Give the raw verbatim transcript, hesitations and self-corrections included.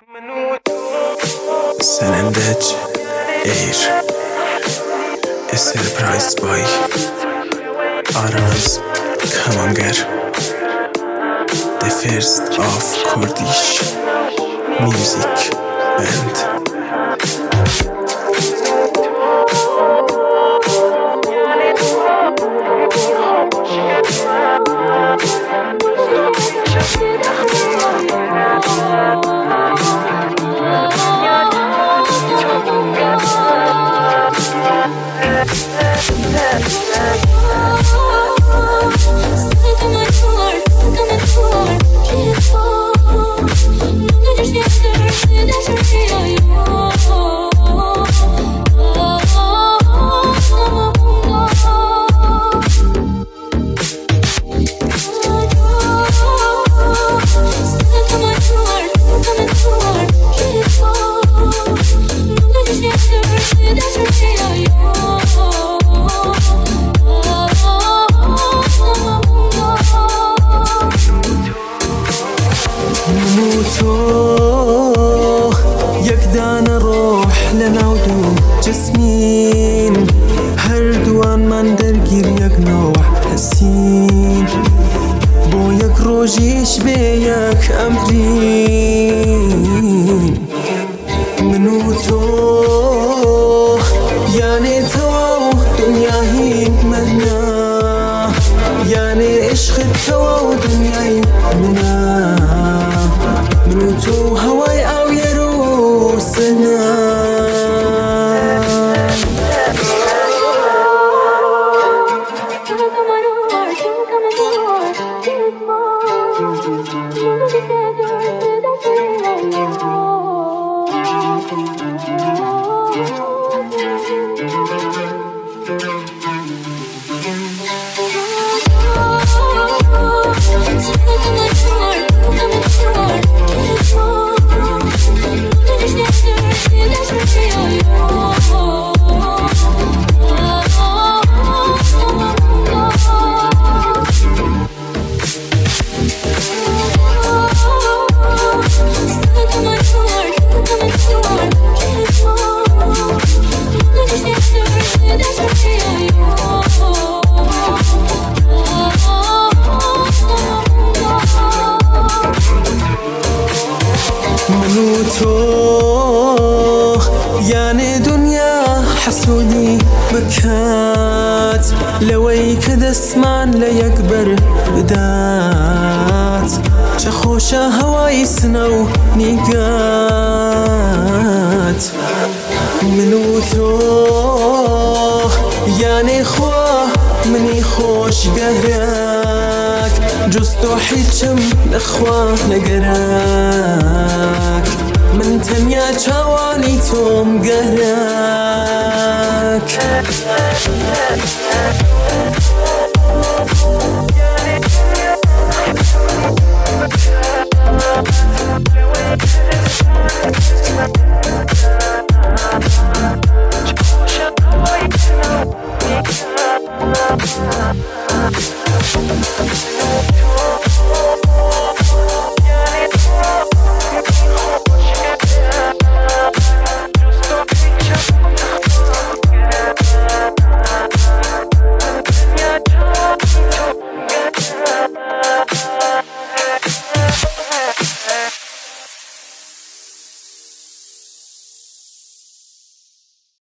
Senendej Air is surprised by Aras Kamanger, the first of Kurdish music band. يكدان روح لنعودو جسمين هردوان من درگیر یک نوع حسین بو یک روژیش به یک امرین منو تو یعنی تو دنیای منا یعنی عشق تو دنیای منا منو تو هوای او یرو سنا منو تو یعنی دنیا حسودی بکات لوی که دستمان لیک بر بدات چه خوش هوای سنو نیگات منو تو یعنی خواه منی خوش گهرک جستو حیچم نخواه نگرک من تنیا چوانی توم گهرک